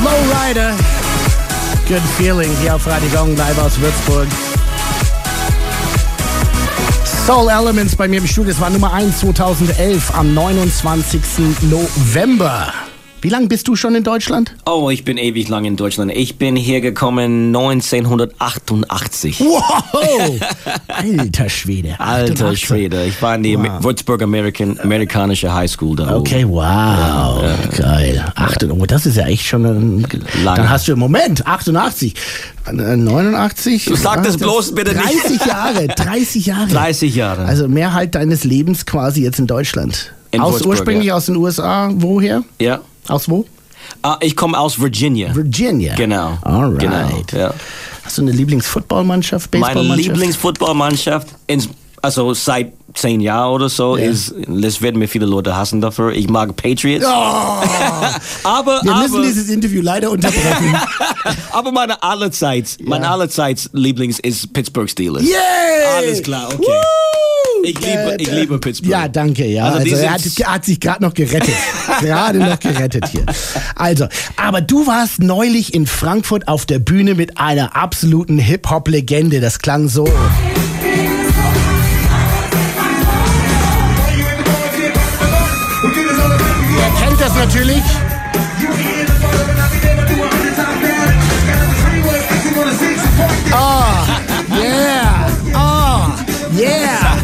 Flowrider. Good Feeling hier auf Radio Gong, live aus Würzburg. Soul Elements bei mir im Studio. Es war Nummer 1 2011 am 29. November. Wie lange bist du schon in Deutschland? Oh, ich bin ewig lang in Deutschland. Ich bin hier gekommen 1988. Wow! Alter Schwede. 88. Alter Schwede. Ich war in die Würzburg amerikanische High School da. Okay, wow. Ja. Geil. Oh, das ist ja echt schon lange. Dann hast du im Moment 88, 89. Du sag das bloß bitte nicht. 30 Jahre. 30 Jahre. Also Mehrheit deines Lebens quasi jetzt in Deutschland. Ursprünglich aus den USA. Woher? Ja. Aus wo? Ich komme aus Virginia. Virginia? Genau. Alright. Genau, ja. Hast du eine Lieblingsfootballmannschaft, Baseballmannschaft? Meine Lieblingsfootballmannschaft, also seit 10 Jahren oder so, das werden mir viele Leute hassen dafür. Ich mag Patriots. Oh. Wir müssen dieses Interview leider unterbrechen. Aber meine allerseits Lieblings ist Pittsburgh Steelers. Yay! Alles klar, okay. Woo! Ich liebe Pittsburgh. Ja, danke. Ja. Also er hat sich gerade noch gerettet. Gerade noch gerettet hier. Also, aber du warst neulich in Frankfurt auf der Bühne mit einer absoluten Hip-Hop-Legende. Das klang so. Ihr kennt das natürlich. Oh, yeah. Oh, yeah.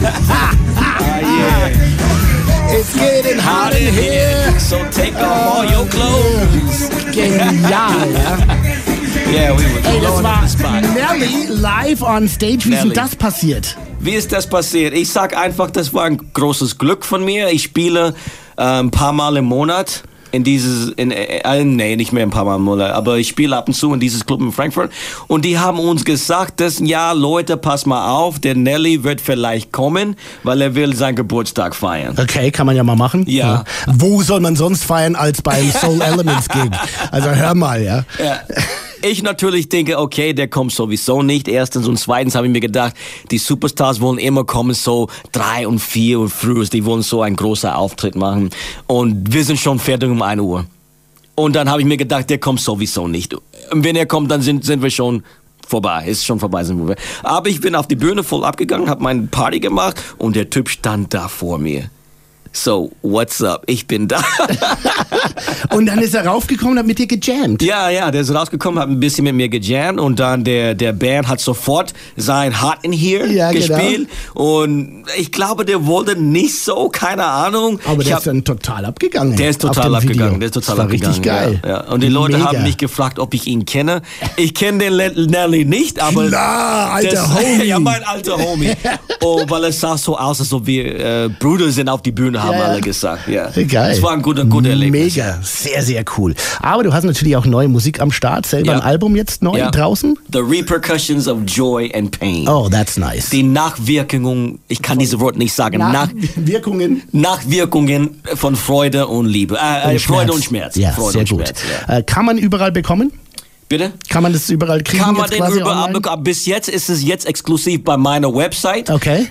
It's getting hot in here. So take off all your clothes. Genial, ja. Yeah, we were Ey, das blowing war up the spot. Nelly live on stage. Wie ist denn das passiert? Wie ist das passiert? Ich sag einfach, das war ein großes Glück von mir. Ich spiele ein paar Mal im Monat nicht mehr ein paar Mal im Monat, aber ich spiele ab und zu in dieses Club in Frankfurt und die haben uns gesagt, dass, ja, Leute, pass mal auf, der Nelly wird vielleicht kommen, weil er will seinen Geburtstag feiern. Okay, kann man ja mal machen. Ja. Wo soll man sonst feiern als beim Soul Elements Gig? Also hör mal, ja. Ich natürlich denke, okay, der kommt sowieso nicht. Erstens und zweitens habe ich mir gedacht, die Superstars wollen immer kommen, so 3 und 4 Uhr früh. Die wollen so einen großen Auftritt machen. Und wir sind schon fertig um 1 Uhr. Und dann habe ich mir gedacht, der kommt sowieso nicht. Und wenn er kommt, dann sind wir schon vorbei. Ist schon vorbei. Aber ich bin auf die Bühne voll abgegangen, habe meine Party gemacht und der Typ stand da vor mir. So, what's up? Ich bin da. Und dann ist er raufgekommen und hat mit dir gejammt. Ja, der ist rausgekommen, hat ein bisschen mit mir gejammt und dann der Band hat sofort sein Hot in Here gespielt. Genau. Und ich glaube, der wollte nicht so, keine Ahnung. Aber der ist dann total abgegangen. Der ist total abgegangen. Richtig geil. Ja. Und die Leute haben mich gefragt, ob ich ihn kenne. Ich kenne den Nelly nicht, aber... Klar, alter Homie. Ja, mein alter Homie. Weil es sah so aus, als ob wir Brüder sind auf die Bühne, haben alle gesagt. Ja. Geil. Das war ein guter Erlebnis. Mega, sehr, sehr cool. Aber du hast natürlich auch neue Musik am Start. Selber ein Album jetzt neu draußen? The Repercussions of Joy and Pain. Oh, that's nice. Die Nachwirkungen, ich kann diese Wort nicht sagen. Nachwirkungen von Freude und Liebe. Freude und Schmerz. Ja, Freude sehr und gut. Schmerz, ja. Kann man überall bekommen? Bitte? Kann man das überall kriegen? Kann man den überall bekommen? Bis jetzt ist es jetzt exklusiv bei meiner Website. Okay.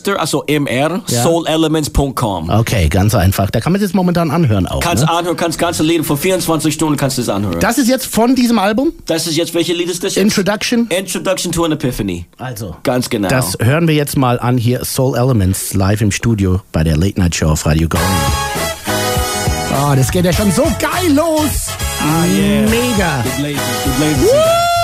soulelements.com. Okay, ganz einfach. Da kann man das momentan anhören auch. Kannst anhören, kannst ganze Lieder für 24 Stunden kannst du es anhören. Das ist jetzt von diesem Album? Das ist jetzt, welche Lied ist das jetzt? Introduction to an Epiphany. Also. Ganz genau. Das hören wir jetzt mal an hier. Soul Elements live im Studio bei der Late Night Show auf Radio Gong. Oh, das geht ja schon so geil los. Ah, yeah. Mega. Good ladies. Woo!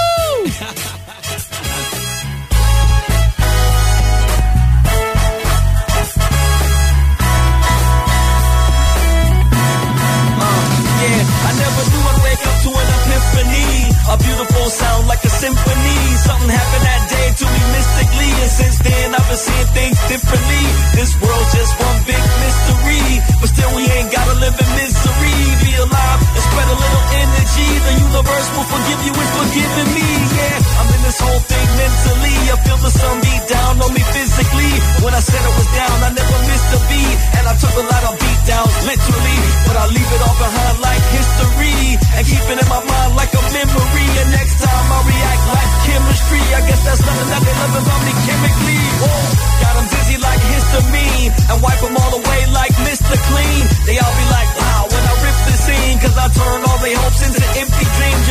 I never knew I'd wake up to an epiphany. A beautiful sound like a symphony. Something happened that day to me mystically, and since then I've been seeing things differently. This world's just one big mystery, but still we ain't gotta live in misery. Be alive and spread a little energy. The universe will forgive you, it's forgiving me. Yeah, I'm in this whole thing mentally. I feel the sun beat down on me physically. When I said I was down, I never missed a beat, and I took a lot of beat downs literally, but I leave it all behind like history and keep it in my mind like a memory. And next time I react like chemistry. I guess that's something that they love about me chemically. Whoa, got them dizzy like histamine and wipe them all away like Mr. Clean. They all be like, wow, when I rip the scene, cause I turn all their hopes into empty dreams.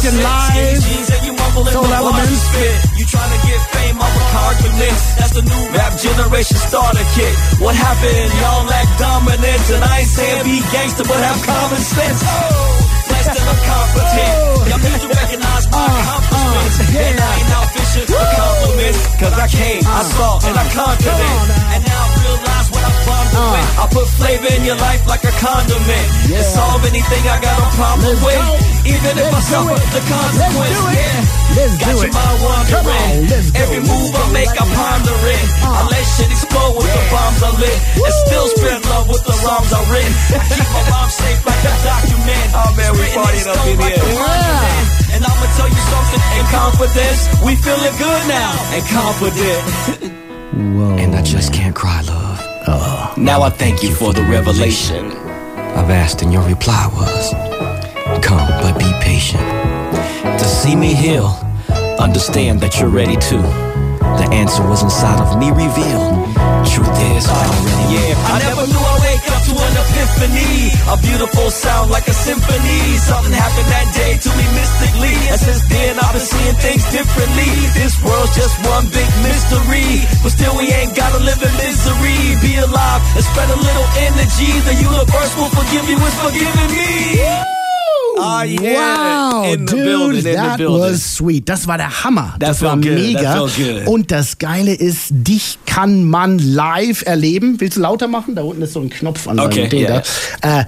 Sebastian live. Soul Elements. You trying to get fame off of arguments. That's the new rap generation starter kit. What happened? Y'all lack dominance. And I ain't saying be gangster, but have common sense. Blessed and I'm competent. Y'all need to recognize my accomplishments. And I ain't out fishing for compliments. Cause I came, I saw, and I conquered it. And now I realize what I'm bonded with. I put flavor in your life like a condiment. And solve anything I got a problem with. Even if I suffer the consequence. Let's Got do your it. mind wandering. Every move I make, I ponder it. I let shit explode with the bombs I lit. And still spread love with the rhymes I written. I keep my rhymes safe like a document. Oh man, we partying up in here. And I'ma tell you something in confidence. We feeling good now and confident. Whoa. And I just can't cry, love. Now I thank you for the revelation I've asked, and your reply was, come, but be patient. To see me heal, understand that you're ready to. The answer was inside of me revealed. Truth is, I already I never knew I'd wake up to an epiphany. A beautiful sound like a symphony. Something happened that day to me mystically. And since then I've been seeing things differently. This world's just one big mystery. But still we ain't gotta live in misery. Be alive and spread a little energy. The universe will forgive you, it's forgiving me. Oh, yeah. Wow, In the dude, building, in that the building. was sweet. Das war der Hammer. That Das war felt good, mega. that felt good. Und das Geile ist, dich kann man live erleben. Willst du lauter machen? Da unten ist so ein Knopf an Okay, Ding yeah. da.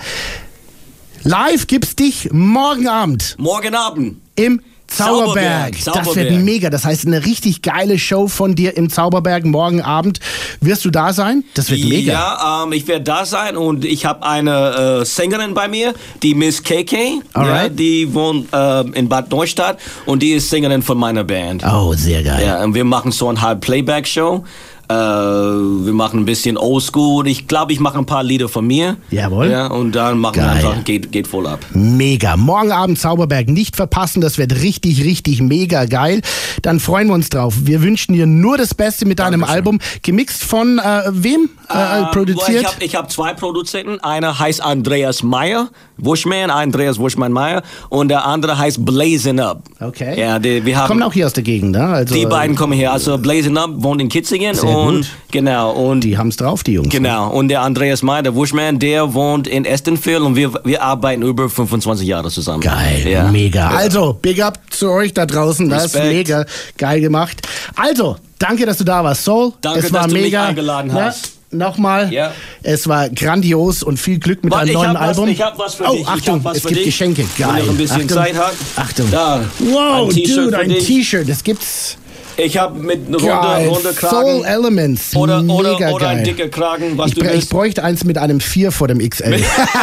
Live gibt's dich morgen Abend Morgen Abend. im Zauberberg. Das wird mega. Das heißt, eine richtig geile Show von dir im Zauberberg morgen Abend. Wirst du da sein? Das wird mega. Ja, ich werde da sein und ich habe eine Sängerin bei mir, die Miss KK. Ja, die wohnt in Bad Neustadt und die ist Sängerin von meiner Band. Oh, sehr geil. Ja, und wir machen so eine halb Playback-Show. Wir machen ein bisschen Oldschool. Ich glaube, ich mache ein paar Lieder von mir. Jawohl. Ja, und dann machen wir einfach, geht voll ab. Mega. Morgen Abend Zauberberg nicht verpassen. Das wird richtig, richtig mega geil. Dann freuen wir uns drauf. Wir wünschen dir nur das Beste mit deinem Album. Gemixt von wem? Produziert? Ich hab zwei Produzenten. Einer heißt Andreas Meyer, Andreas Wuschmann-Meyer. Und der andere heißt Blazing Up. Okay. Ja, wir haben kommen auch hier aus der Gegend, ne? Also, die beiden kommen hier. Also Blazing Up wohnt in Kitzingen. Und genau. Und die haben's drauf, die Jungs. Genau. Und der Andreas Meyer, der Wuschmann, der wohnt in Estenville und wir arbeiten über 25 Jahre zusammen. Geil, ja. mega. Ja. Also, big up zu euch da draußen. Das ist mega geil gemacht. Also, danke, dass du da warst, Soul. Danke, es war dass du mega. mich eingeladen hast. Nochmal, es war grandios und viel Glück mit deinem neuen Album. Ich hab was für dich. Achtung, es gibt Geschenke. Geil. Wenn ihr noch ein bisschen Achtung. Zeit habt. Achtung. Da, wow, T-Shirt ein T-Shirt, das gibt's. Ich habe mit einem runde Kragen. Soul Elements. Oder geil. ein dicker Kragen, was du willst. Ich bräuchte eins mit einem 4 vor dem XL.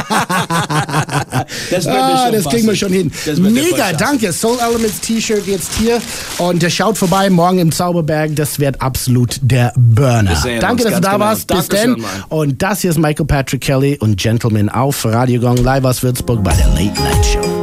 Das kriegen wir schon hin. Mega, danke. Soul Elements T-Shirt jetzt hier. Und schaut vorbei morgen im Zauberberg. Das wird absolut der Burner. Danke, dass du da warst. Bis dann. Und das hier ist Michael Patrick Kelly und Gentleman auf Radio Gong live aus Würzburg bei der Late Night Show.